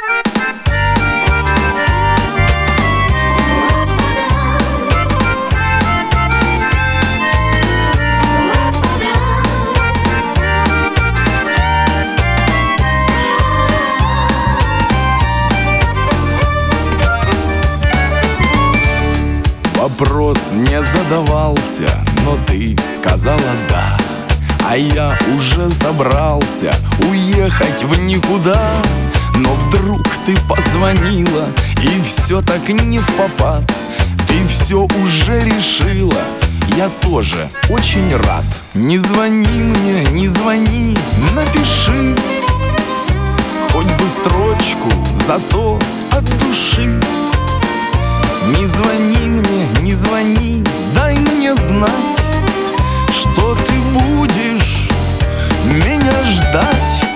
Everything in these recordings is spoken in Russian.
Вопрос не задавался, но ты сказала да. А я уже собрался уехать в никуда. Но вдруг ты позвонила, и все так не впопад. Ты все уже решила, я тоже очень рад. Не звони мне, не звони, напиши хоть бы строчку, зато от души. Не звони мне, не звони, дай мне знать, что ты будешь меня ждать.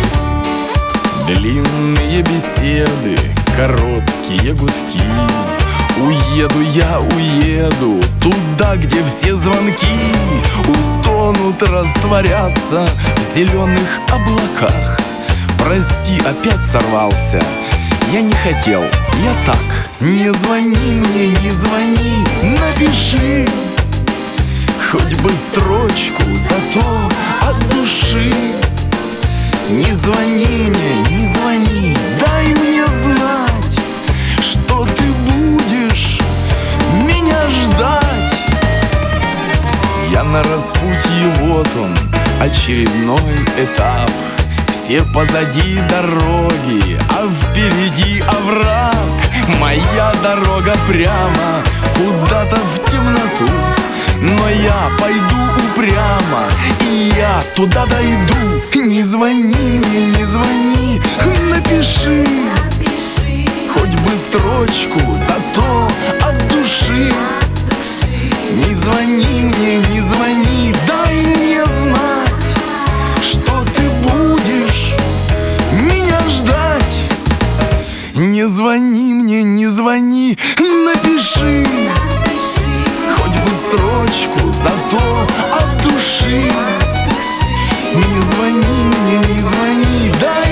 Длинные беседы, короткие гудки. Уеду я, уеду туда, где все звонки утонут, растворятся в зеленых облаках. Прости, опять сорвался, я не хотел, я так. Не звони мне, не звони, напиши хоть бы строчку, зато от души. Не звони мне, не звони, дай мне знать, что ты будешь меня ждать. Я на распутье, вот он, очередной этап. Все позади дороги, а впереди овраг. Моя дорога прямо куда-то в темноту, но я пойду упрямо, и я туда дойду. Не звони мне, не звони, напиши хоть бы строчку, зато от души. Не звони мне, не звони, дай мне знать, что ты будешь меня ждать. Не звони мне, не звони, напиши хоть бы строчку, зато от души. Не звони мне, не звони, дай